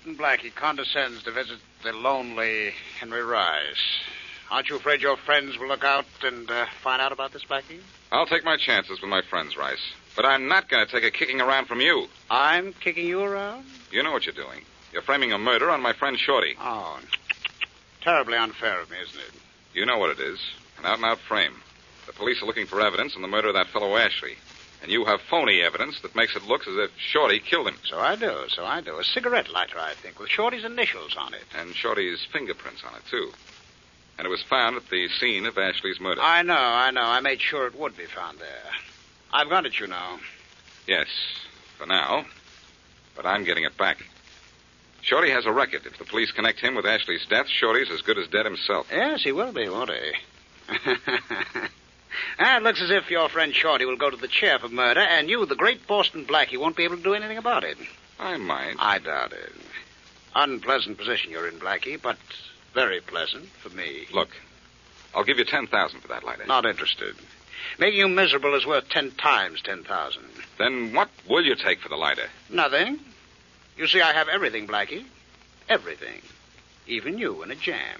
Boston Blackie condescends to visit the lonely Henry Rice. Aren't you afraid your friends will look out and find out about this, Blackie? I'll take my chances with my friends, Rice. But I'm not going to take a kicking around from you. I'm kicking you around? You know what you're doing. You're framing a murder on my friend Shorty. Oh, terribly unfair of me, isn't it? You know what it is. An out-and-out frame. The police are looking for evidence on the murder of that fellow Ashley. And you have phony evidence that makes it look as if Shorty killed him. So I do. A cigarette lighter, I think, with Shorty's initials on it. And Shorty's fingerprints on it, too. And it was found at the scene of Ashley's murder. I know. I made sure it would be found there. I've got it, you know. Yes, for now. But I'm getting it back. Shorty has a record. If the police connect him with Ashley's death, Shorty's as good as dead himself. Yes, he will be, won't he? It looks as if your friend Shorty will go to the chair for murder, and you, the great Boston Blackie, won't be able to do anything about it. I might. I doubt it. Unpleasant position you're in, Blackie, but very pleasant for me. Look, I'll give you $10,000 for that lighter. Not interested. Making you miserable is worth 10 times 10,000. Then what will you take for the lighter? Nothing. You see, I have everything, Blackie. Everything. Even you in a jam.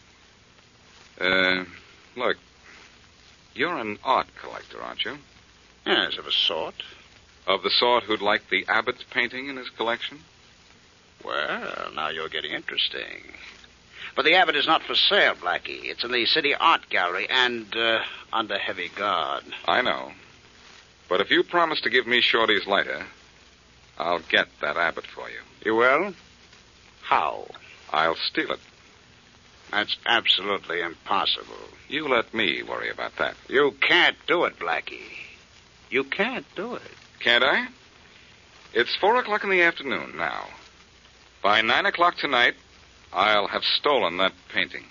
Look, you're an art collector, aren't you? Yes, of a sort. Of the sort who'd like the Abbott painting in his collection? Well, now you're getting interesting. But the Abbott is not for sale, Blackie. It's in the City Art Gallery and under heavy guard. I know. But if you promise to give me Shorty's lighter, I'll get that Abbott for you. You will? How? I'll steal it. That's absolutely impossible. You let me worry about that. You can't do it, Blackie. You can't do it. Can't I? It's 4:00 in the afternoon now. By 9:00 tonight, I'll have stolen that painting.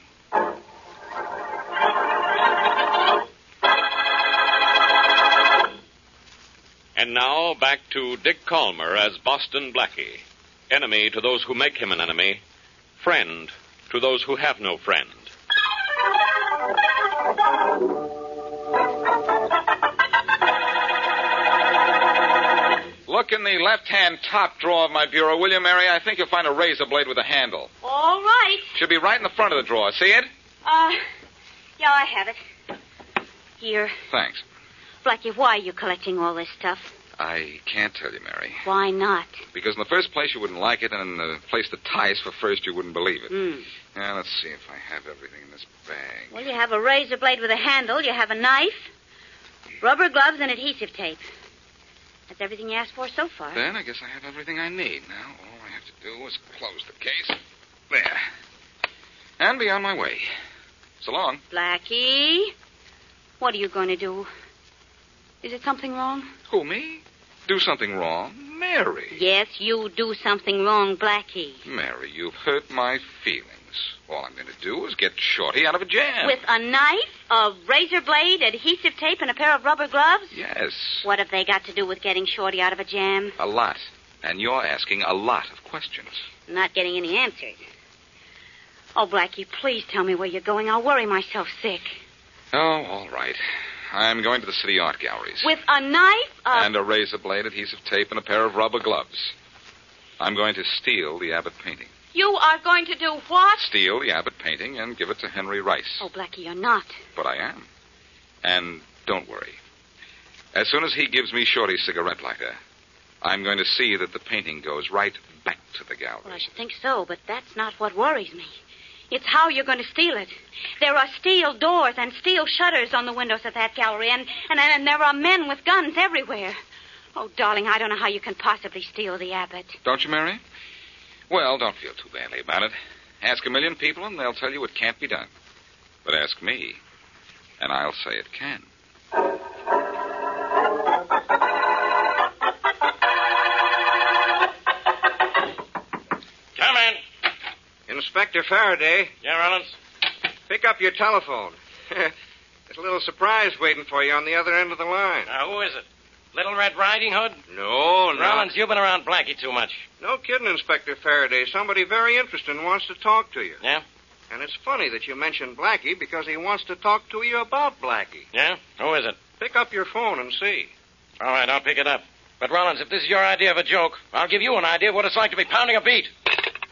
And now, back to Dick Calmer as Boston Blackie. Enemy to those who make him an enemy. Friend to those who have no friend. Look in the left-hand top drawer of my bureau, will you, Mary? I think you'll find a razor blade with a handle. All right. Should be right in the front of the drawer. See it? Yeah, I have it. Here. Thanks. Blackie, why are you collecting all this stuff? I can't tell you, Mary. Why not? Because in the first place, you wouldn't like it, and in the place that ties for first, you wouldn't believe it. Now, let's see if I have everything in this bag. Well, you have a razor blade with a handle. You have a knife, rubber gloves, and adhesive tape. That's everything you asked for so far. Then I guess I have everything I need. Now, all I have to do is close the case. There. And be on my way. So long. Blackie, what are you going to do? Is it something wrong? Who, me? Do something wrong? Mary. Yes, you do something wrong, Blackie. Mary, you've hurt my feelings. All I'm going to do is get Shorty out of a jam. With a knife, a razor blade, adhesive tape, and a pair of rubber gloves? Yes. What have they got to do with getting Shorty out of a jam? A lot. And you're asking a lot of questions. I'm not getting any answers. Oh, Blackie, please tell me where you're going. I'll worry myself sick. Oh, all right. I'm going to the City Art Galleries. With a knife? And a razor blade, adhesive tape, and a pair of rubber gloves. I'm going to steal the Abbott painting. You are going to do what? Steal the Abbott painting and give it to Henry Rice. Oh, Blackie, you're not. But I am. And don't worry. As soon as he gives me Shorty's cigarette lighter, I'm going to see that the painting goes right back to the gallery. Well, I should think so, but that's not what worries me. It's how you're going to steal it. There are steel doors and steel shutters on the windows of that gallery, and there are men with guns everywhere. Oh, darling, I don't know how you can possibly steal the Abbott. Don't you, Mary? Well, don't feel too badly about it. Ask a million people, and they'll tell you it can't be done. But ask me, and I'll say it can. Come in. Inspector Faraday. Yeah, Rollins? Pick up your telephone. There's a little surprise waiting for you on the other end of the line. Who is it? Little Red Riding Hood? No. Rollins, you've been around Blackie too much. No kidding, Inspector Faraday. Somebody very interesting wants to talk to you. Yeah? And it's funny that you mentioned Blackie because he wants to talk to you about Blackie. Yeah? Who is it? Pick up your phone and see. All right, I'll pick it up. But, Rollins, if this is your idea of a joke, I'll give you an idea of what it's like to be pounding a beat.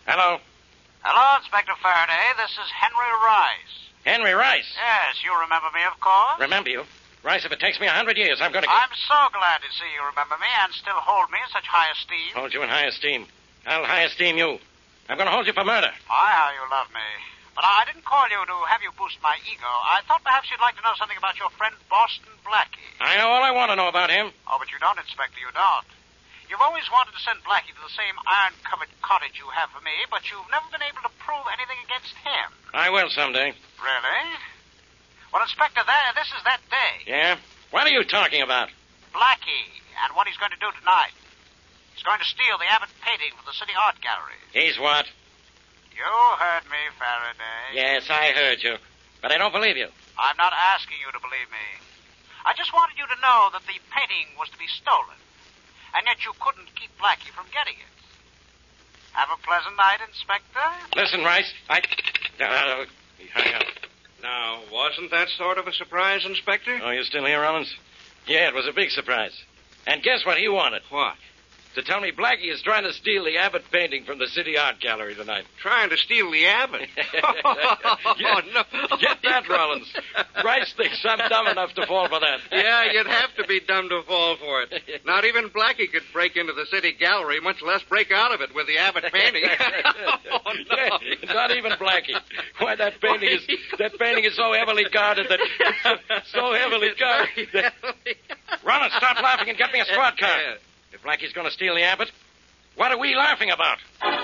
Hello? Hello, Inspector Faraday. This is Henry Rice. Henry Rice. Yes, you remember me, of course. Remember you? Rice, if it takes me 100 years, I'm going to... I'm so glad to see you remember me and still hold me in such high esteem. Hold you in high esteem. I'll high esteem you. I'm going to hold you for murder. My, how you love me. But I didn't call you to have you boost my ego. I thought perhaps you'd like to know something about your friend Boston Blackie. I know all I want to know about him. Oh, but you don't, Inspector, you don't. You've always wanted to send Blackie to the same iron-covered cottage you have for me, but you've never been able to prove anything against him. I will someday. Really? Well, Inspector, this is that day. Yeah? What are you talking about? Blackie, and what he's going to do tonight. He's going to steal the Abbott painting from the City Art Gallery. He's what? You heard me, Faraday. Yes, I heard you. But I don't believe you. I'm not asking you to believe me. I just wanted you to know that the painting was to be stolen, and yet you couldn't keep Blackie from getting it. Have a pleasant night, Inspector. Listen, Rice, he hung up. Now, wasn't that sort of a surprise, Inspector? Oh, you still here, Rollins? Yeah, it was a big surprise. And guess what he wanted? What? To tell me Blackie is trying to steal the Abbott painting from the City Art Gallery tonight. Trying to steal the Abbott? Oh, no. Get that, Rollins. Rice thinks I'm dumb enough to fall for that. Yeah, you'd have to be dumb to fall for it. Not even Blackie could break into the City Gallery, much less break out of it with the Abbott painting. Oh, no. Yeah, not even Blackie. Why, that painting is so heavily guarded that... so heavily guarded that... Rollins, stop laughing and get me a squad car. Yeah. If Blackie's going to steal the Abbott, what are we laughing about?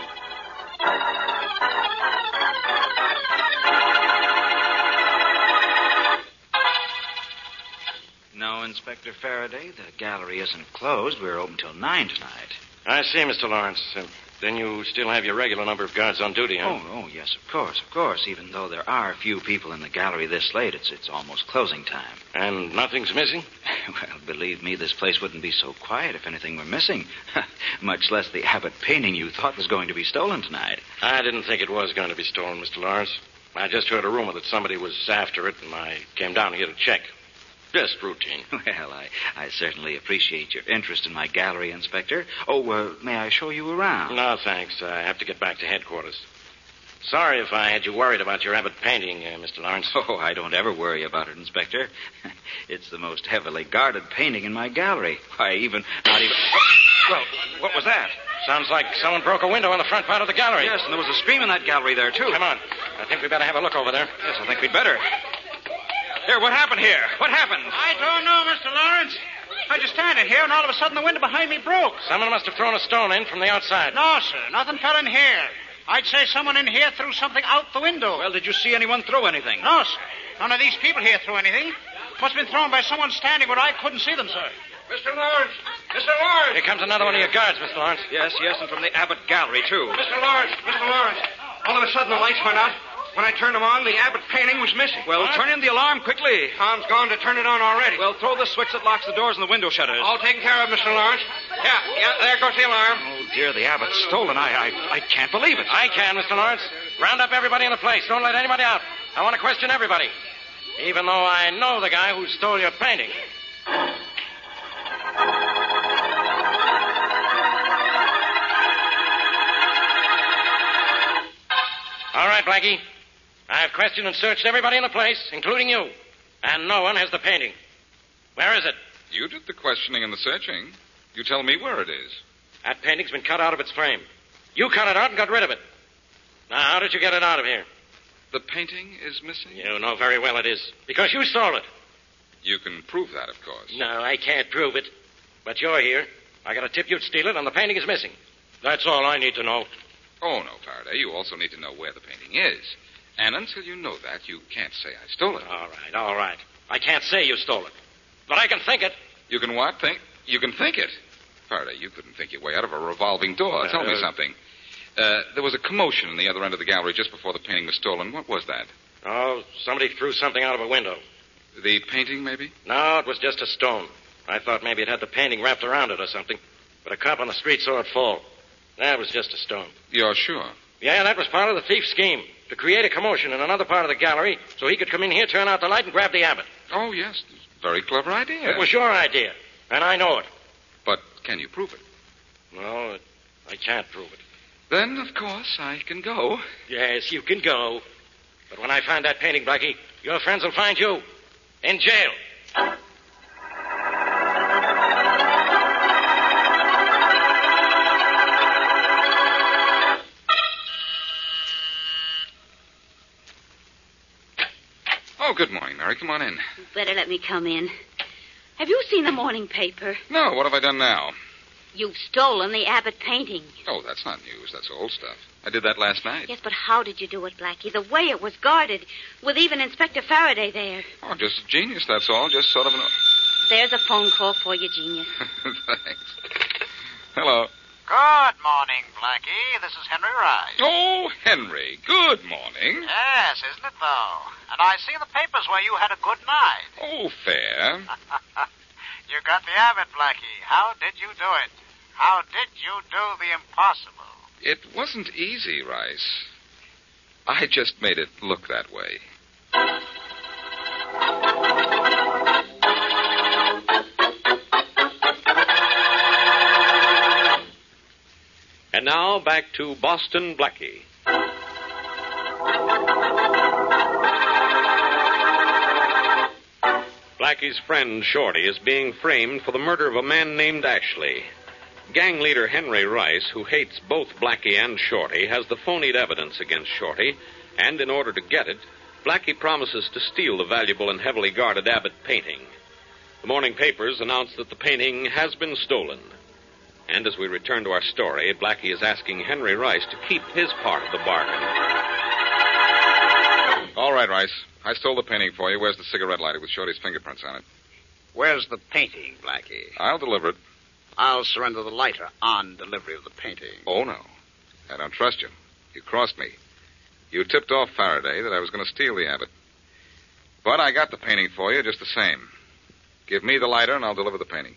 No, Inspector Faraday, the gallery isn't closed. We're open till 9 tonight. I see, Mr. Lawrence. Then you still have your regular number of guards on duty, huh? Oh, yes, of course. Even though there are a few people in the gallery this late, it's almost closing time. And nothing's missing? Well, believe me, this place wouldn't be so quiet if anything were missing. Much less the Abbott painting you thought was going to be stolen tonight. I didn't think it was going to be stolen, Mr. Lawrence. I just heard a rumor that somebody was after it, and I came down here to check. Just routine. Well, I certainly appreciate your interest in my gallery, Inspector. Oh, may I show you around? No, thanks. I have to get back to headquarters. Sorry if I had you worried about your Abbott painting, Mr. Lawrence. Oh, I don't ever worry about it, Inspector. It's the most heavily guarded painting in my gallery. Not even... Well, what was that? Sounds like someone broke a window in the front part of the gallery. Yes, and there was a scream in that gallery there, too. Come on. I think we better have a look over there. Yes, I think we'd better. Here, what happened here? What happened? I don't know, Mr. Lawrence. I was just standing here, and all of a sudden the window behind me broke. Someone must have thrown a stone in from the outside. No, sir. Nothing fell in here. I'd say someone in here threw something out the window. Well, did you see anyone throw anything? No, sir. None of these people here threw anything. Must have been thrown by someone standing where I couldn't see them, sir. Mr. Lawrence! Mr. Lawrence! Here comes another one of your guards, Mr. Lawrence. Yes, and from the Abbott Gallery, too. Mr. Lawrence! All of a sudden, the lights went out. When I turned them on, the Abbott painting was missing. Well, turn in the alarm quickly. Tom's gone to turn it on already. Well, throw the switch that locks the doors and the window shutters. All taken care of, Mr. Lawrence. Yeah, there goes the alarm. Oh, dear, the Abbott's stolen. I can't believe it. I can, Mr. Lawrence. Round up everybody in the place. Don't let anybody out. I want to question everybody. Even though I know the guy who stole your painting. All right, Blackie. I've questioned and searched everybody in the place, including you. And no one has the painting. Where is it? You did the questioning and the searching. You tell me where it is. That painting's been cut out of its frame. You cut it out and got rid of it. Now, how did you get it out of here? The painting is missing? You know very well it is. Because you stole it. You can prove that, of course. No, I can't prove it. But you're here. I got a tip you'd steal it, and the painting is missing. That's all I need to know. Oh, no, Faraday. You also need to know where the painting is. And until you know that, you can't say I stole it. All right. I can't say you stole it. But I can think it. You can what? You can think it? Faraday, you couldn't think your way out of a revolving door. Tell me something. There was a commotion in the other end of the gallery just before the painting was stolen. What was that? Oh, somebody threw something out of a window. The painting, maybe? No, it was just a stone. I thought maybe it had the painting wrapped around it or something. But a cop on the street saw it fall. That was just a stone. You're sure? Yeah, that was part of the thief's scheme. To create a commotion in another part of the gallery so he could come in here, turn out the light, and grab the Abbott. Oh, yes. Very clever idea. It was your idea, and I know it. But can you prove it? No, I can't prove it. Then, of course, I can go. Yes, you can go. But when I find that painting, Blackie, your friends will find you in jail. Oh, good morning, Mary. Come on in. You better let me come in. Have you seen the morning paper? No, what have I done now? You've stolen the Abbott painting. Oh, that's not news. That's old stuff. I did that last night. Yes, but how did you do it, Blackie? The way it was guarded, with even Inspector Faraday there. Oh, just genius, that's all. Just sort of an... There's a phone call for you, genius. Thanks. Hello. Good morning, Blackie. This is Henry Rice. Oh, Henry. Good morning. Yes, isn't it, though? And I see in the papers where you had a good night. Oh, fair. You got the Abbott, Blackie. How did you do it? How did you do the impossible? It wasn't easy, Rice. I just made it look that way. And now back to Boston Blackie. Blackie's friend Shorty is being framed for the murder of a man named Ashley. Gang leader Henry Rice, who hates both Blackie and Shorty, has the phonied evidence against Shorty, and in order to get it, Blackie promises to steal the valuable and heavily guarded Abbott painting. The morning papers announce that the painting has been stolen. And as we return to our story, Blackie is asking Henry Rice to keep his part of the bargain. All right, Rice. I stole the painting for you. Where's the cigarette lighter with Shorty's fingerprints on it? Where's the painting, Blackie? I'll deliver it. I'll surrender the lighter on delivery of the painting. Oh, no. I don't trust you. You crossed me. You tipped off Faraday that I was going to steal the Abbott. But I got the painting for you just the same. Give me the lighter and I'll deliver the painting.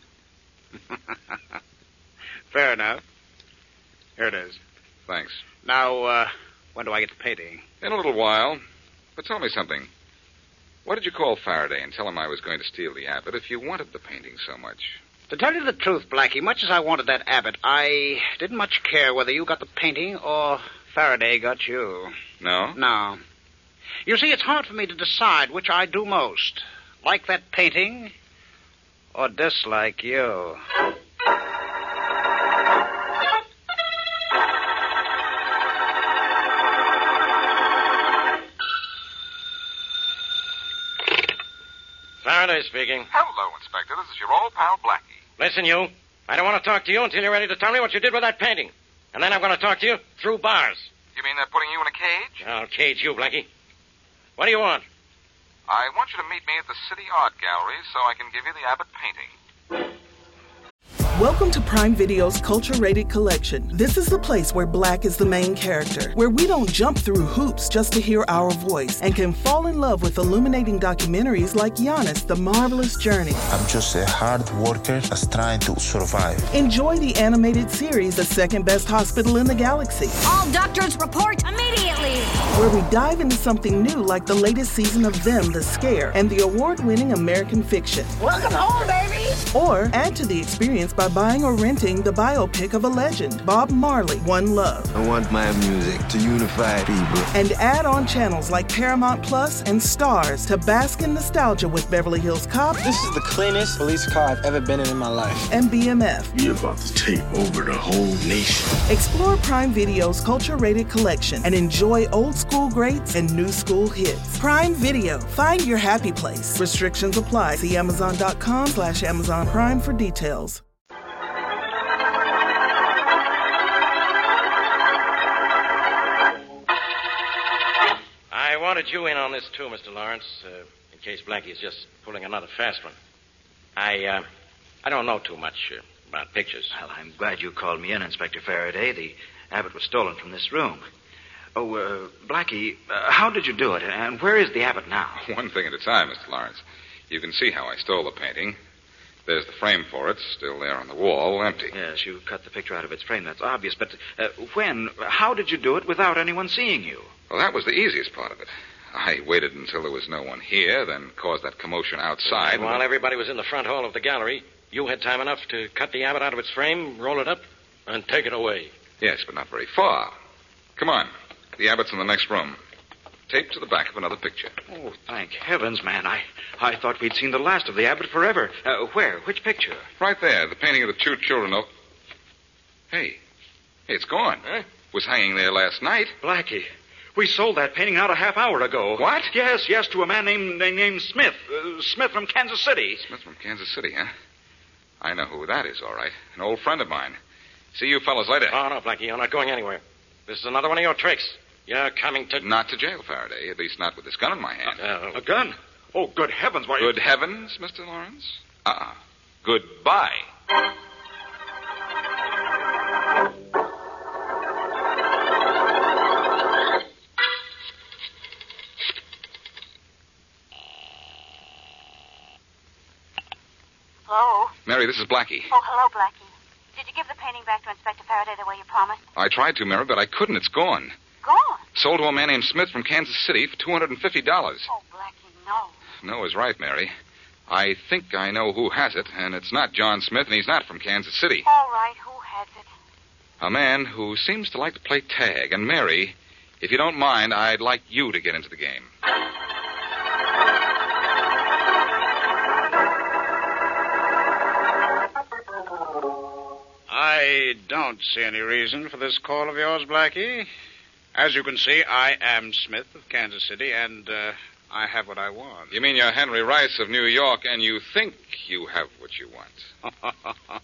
Fair enough. Here it is. Thanks. Now, when do I get the painting? In a little while. But tell me something. Why did you call Faraday and tell him I was going to steal the Abbott if you wanted the painting so much? To tell you the truth, Blackie, much as I wanted that Abbott, I didn't much care whether you got the painting or Faraday got you. No? No. You see, it's hard for me to decide which I do most. Like that painting or dislike you. Faraday speaking. Hello, Inspector. This is your old pal, Blackie. Listen, you. I don't want to talk to you until you're ready to tell me what you did with that painting. And then I'm going to talk to you through bars. You mean they're putting you in a cage? I'll cage you, Blackie. What do you want? I want you to meet me at the City Art Gallery so I can give you the Abbott painting. Welcome to Prime Video's Culture-Rated Collection. This is the place where Black is the main character, where we don't jump through hoops just to hear our voice, and can fall in love with illuminating documentaries like Giannis, The Marvelous Journey. I'm just a hard worker that's trying to survive. Enjoy the animated series, The Second Best Hospital in the Galaxy. All doctors report immediately. Where we dive into something new like the latest season of Them, The Scare, and the award-winning American Fiction. Welcome home, baby. Or add to the experience by buying or renting the biopic of a legend, Bob Marley, One Love. I want my music to unify people. And add on channels like Paramount Plus and Stars to bask in nostalgia with Beverly Hills Cop. This is the cleanest police car I've ever been in my life. And BMF. You're about to take over the whole nation. Explore Prime Video's culture-rated collection and enjoy old school greats and new school hits. Prime Video. Find your happy place. Restrictions apply. See Amazon.com/Amazon Prime for details. I wanted you in on this, too, Mr. Lawrence, in case Blackie is just pulling another fast one. I don't know too much about pictures. Well, I'm glad you called me in, Inspector Faraday. The Abbott was stolen from this room. Oh, Blackie, how did you do it, and where is the Abbott now? One thing at a time, Mr. Lawrence. You can see how I stole the painting. There's the frame for it, still there on the wall, empty. Yes, you cut the picture out of its frame, that's obvious. But how did you do it without anyone seeing you? Well, that was the easiest part of it. I waited until there was no one here, then caused that commotion outside. And while everybody was in the front hall of the gallery, you had time enough to cut the Abbott out of its frame, roll it up, and take it away. Yes, but not very far. Come on. The Abbott's in the next room. Taped to the back of another picture. Oh, thank heavens, man. I thought we'd seen the last of the Abbott forever. Where? Which picture? Right there, the painting of the two children. Oh. Hey, it's gone. Huh? Was hanging there last night. Blackie, we sold that painting out a half hour ago. What? Yes, to a man named Smith. Smith from Kansas City. Smith from Kansas City, huh? I know who that is, all right. An old friend of mine. See you fellas later. Oh, no, Blackie, you're not going anywhere. This is another one of your tricks. You're coming to... Not to jail, Faraday. At least not with this gun in my hand. A gun? Oh, good heavens, why... Good heavens, Mr. Lawrence? Goodbye. Hello? Mary, this is Blackie. Oh, hello, Blackie. Did you give the painting back to Inspector Faraday the way you promised? I tried to, Mary, but I couldn't. It's gone. Gone? Sold to a man named Smith from Kansas City for $250. Oh, Blackie, no. No is right, Mary. I think I know who has it, and it's not John Smith, and he's not from Kansas City. All right, who has it? A man who seems to like to play tag. And, Mary, if you don't mind, I'd like you to get into the game. I don't see any reason for this call of yours, Blackie. As you can see, I am Smith of Kansas City, and I have what I want. You mean you're Henry Rice of New York, and you think you have what you want?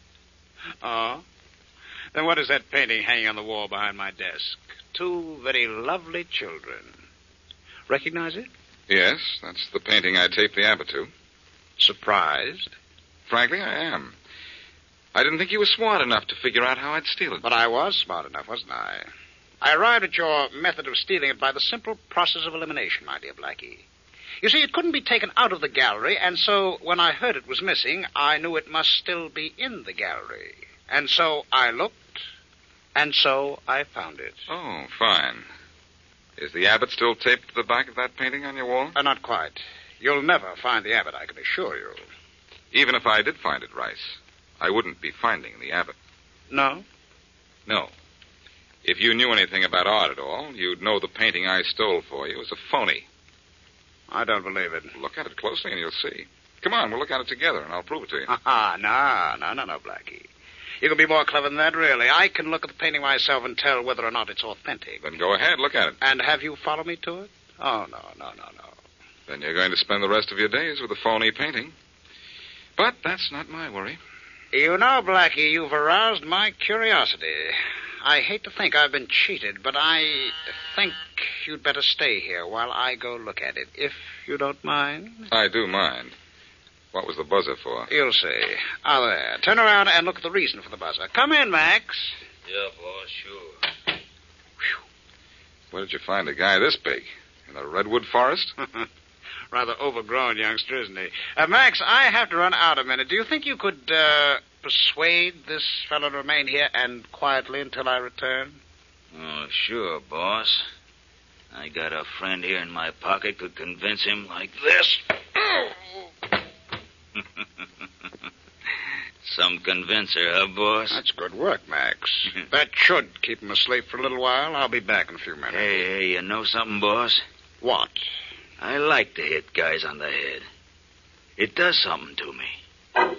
Oh? Then what is that painting hanging on the wall behind my desk? Two very lovely children. Recognize it? Yes, that's the painting I taped the Abbott to. Surprised? Frankly, I am. I didn't think you were smart enough to figure out how I'd steal it. But I was smart enough, wasn't I? I arrived at your method of stealing it by the simple process of elimination, my dear Blackie. You see, it couldn't be taken out of the gallery, and so when I heard it was missing, I knew it must still be in the gallery. And so I looked, and so I found it. Oh, fine. Is the Abbott still taped to the back of that painting on your wall? Not quite. You'll never find the Abbott, I can assure you. Even if I did find it, Rice, I wouldn't be finding the Abbott. No? No. If you knew anything about art at all, you'd know the painting I stole for you was a phony. I don't believe it. Look at it closely and you'll see. Come on, we'll look at it together and I'll prove it to you. No, Blackie. You can be more clever than that, really. I can look at the painting myself and tell whether or not it's authentic. Then go ahead, look at it. And have you follow me to it? Oh, no. Then you're going to spend the rest of your days with a phony painting. But that's not my worry. You know, Blackie, you've aroused my curiosity. I hate to think I've been cheated, but I think you'd better stay here while I go look at it, if you don't mind. I do mind. What was the buzzer for? You'll see. There. Turn around and look at the reason for the buzzer. Come in, Max. Yeah, boss, sure. Whew. Where did you find a guy this big? In the redwood forest? Rather overgrown youngster, isn't he? Max, I have to run out a minute. Do you think you could persuade this fellow to remain here and quietly until I return? Oh, sure, boss. I got a friend here in my pocket could convince him like this. Some convincer, huh, boss? That's good work, Max. That should keep him asleep for a little while. I'll be back in a few minutes. Hey, you know something, boss? What? I like to hit guys on the head. It does something to me.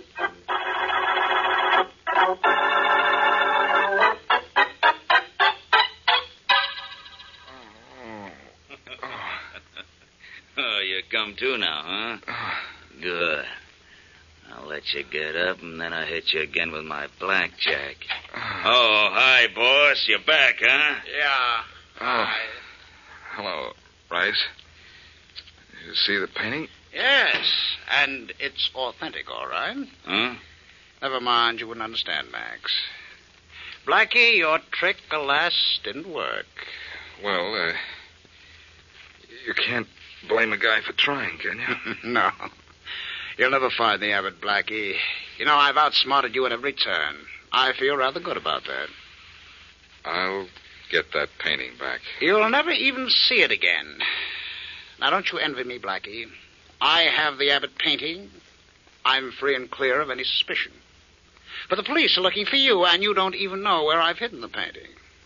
Oh, you come to now, huh? Good. I'll let you get up, and then I'll hit you again with my blackjack. Oh, hi, boss. You're back, huh? Yeah. Hi. Hello, Rice. You see the painting? Yes, and it's authentic, all right. Huh? Never mind, you wouldn't understand, Max. Blackie, your trick, alas, didn't work. Well, you can't blame a guy for trying, can you? No. You'll never find the Abbott, Blackie. You know, I've outsmarted you at every turn. I feel rather good about that. I'll get that painting back. You'll never even see it again. Now, don't you envy me, Blackie. I have the Abbott painting. I'm free and clear of any suspicion. But the police are looking for you, and you don't even know where I've hidden the painting.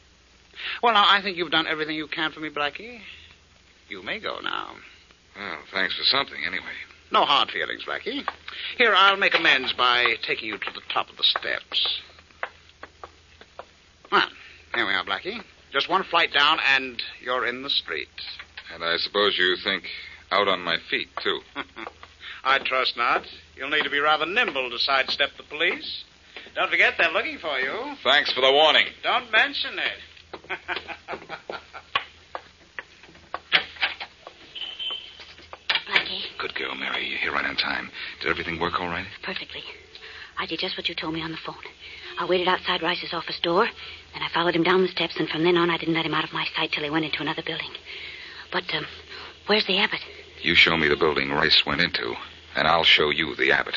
Well, now, I think you've done everything you can for me, Blackie. You may go now. Well, thanks for something, anyway. No hard feelings, Blackie. Here, I'll make amends by taking you to the top of the steps. Well, here we are, Blackie. Just one flight down, and you're in the street. And I suppose you think out on my feet, too. I trust not. You'll need to be rather nimble to sidestep the police. Don't forget they're looking for you. Thanks for the warning. Don't mention it. Blackie. Good girl, Mary. You're here right on time. Did everything work all right? Perfectly. I did just what you told me on the phone. I waited outside Rice's office door, then I followed him down the steps, and from then on I didn't let him out of my sight till he went into another building. But, where's the Abbot? You show me the building Rice went into, and I'll show you the Abbot.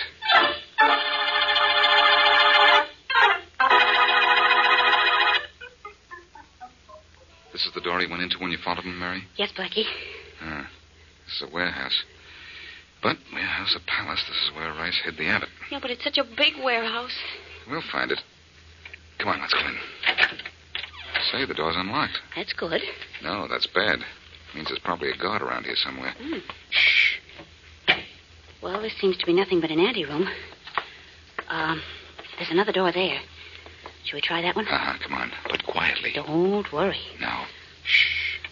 This is the door he went into when you followed him, Mary? Yes, Blackie. This is a warehouse. But warehouse or palace, this is where Rice hid the Abbot. Yeah, but it's such a big warehouse. We'll find it. Come on, let's go in. Say, the door's unlocked. That's good. No, that's bad. Means there's probably a guard around here somewhere. Shh. Well, this seems to be nothing but an anteroom. There's another door there. Shall we try that one? Come on. But quietly. Don't worry. No. Shh.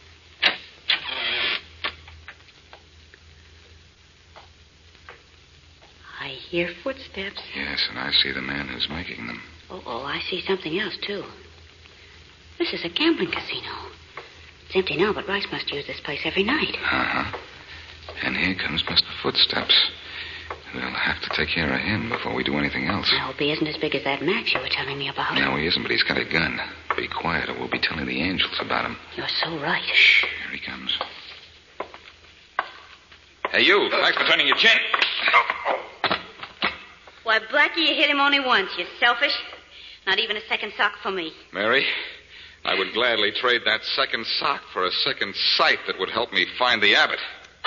I hear footsteps. Yes, and I see the man who's making them. Oh, I see something else, too. This is a gambling casino. It's empty now, but Rice must use this place every night. And here comes Mr. Footsteps. We'll have to take care of him before we do anything else. I hope he isn't as big as that Max you were telling me about. No, he isn't, but he's got a gun. Be quiet, or we'll be telling the angels about him. You're so right. Shh, here he comes. Hey, you. Thanks for turning your chin. Why, Blackie, you hit him only once. You're selfish. Not even a second sock for me. Mary, I would gladly trade that second sock for a second sight that would help me find the Abbot.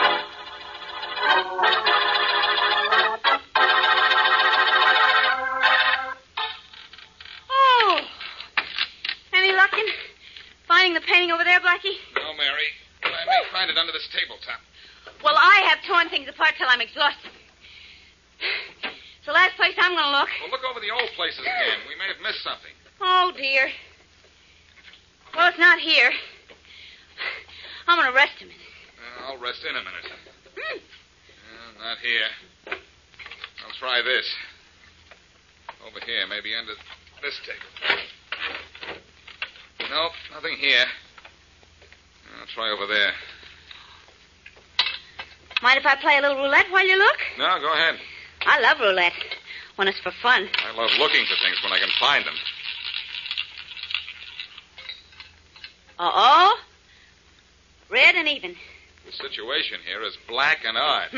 Oh! Any luck in finding the painting over there, Blackie? No, Mary. But I may find it under this tabletop. Well, I have torn things apart till I'm exhausted. It's the last place I'm going to look. Well, look over the old places again. We may have missed something. Oh, dear. Well, it's not here. I'm going to rest a minute. I'll rest in a minute. Not here. I'll try this. Over here, maybe under this table. Nope, nothing here. I'll try over there. Mind if I play a little roulette while you look? No, go ahead. I love roulette when it's for fun. I love looking for things when I can find them. Uh-oh. Red and even. The situation here is black and odd.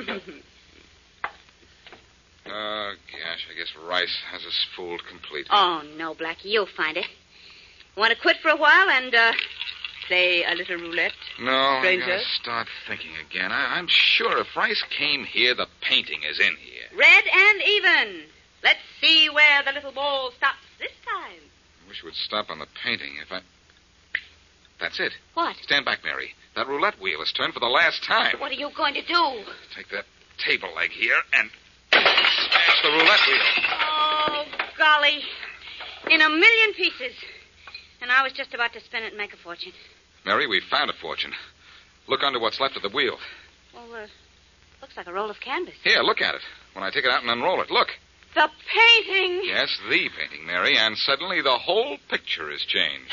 Oh, gosh, I guess Rice has us fooled completely. Oh, no, Blackie, you'll find it. Want to quit for a while and, play a little roulette? No, stranger? I gotta start thinking again. I'm sure if Rice came here, the painting is in here. Red and even. Let's see where the little ball stops this time. I wish it would stop on the painting if I... That's it. What? Stand back, Mary. That roulette wheel is turned for the last time. What are you going to do? Take that table leg here and smash the roulette wheel. Oh, golly. In a million pieces. And I was just about to spin it and make a fortune. Mary, we found a fortune. Look under what's left of the wheel. Well, looks like a roll of canvas. Here, look at it. When I take it out and unroll it, look. The painting. Yes, the painting, Mary, and suddenly the whole picture is changed.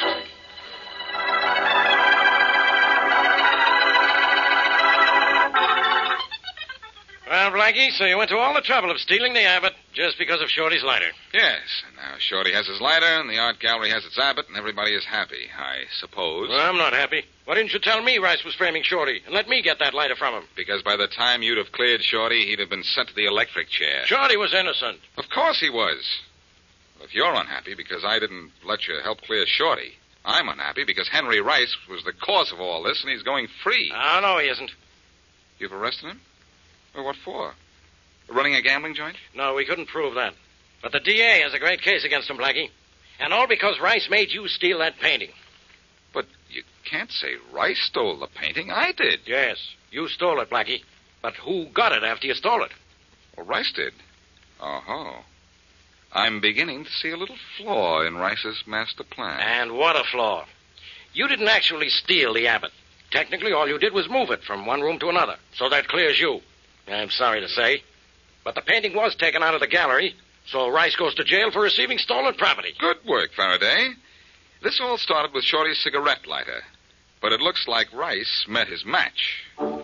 Well, Blackie, so you went to all the trouble of stealing the Abbot just because of Shorty's lighter. Yes, and now Shorty has his lighter, and the art gallery has its Abbot, and everybody is happy, I suppose. Well, I'm not happy. Why didn't you tell me Rice was framing Shorty and let me get that lighter from him? Because by the time you'd have cleared Shorty, he'd have been sent to the electric chair. Shorty was innocent. Of course he was. Well, if you're unhappy because I didn't let you help clear Shorty, I'm unhappy because Henry Rice was the cause of all this, and he's going free. Oh, no, he isn't. You've arrested him? Well, what for? Running a gambling joint? No, we couldn't prove that. But the DA has a great case against him, Blackie. And all because Rice made you steal that painting. But can't say Rice stole the painting. I did. Yes, you stole it, Blackie. But who got it after you stole it? Well, Rice did. Oh-ho. I'm beginning to see a little flaw in Rice's master plan. And what a flaw. You didn't actually steal the Abbott. Technically, all you did was move it from one room to another. So that clears you. I'm sorry to say. But the painting was taken out of the gallery, so Rice goes to jail for receiving stolen property. Good work, Faraday. This all started with Shorty's cigarette lighter. But it looks like Rice met his match.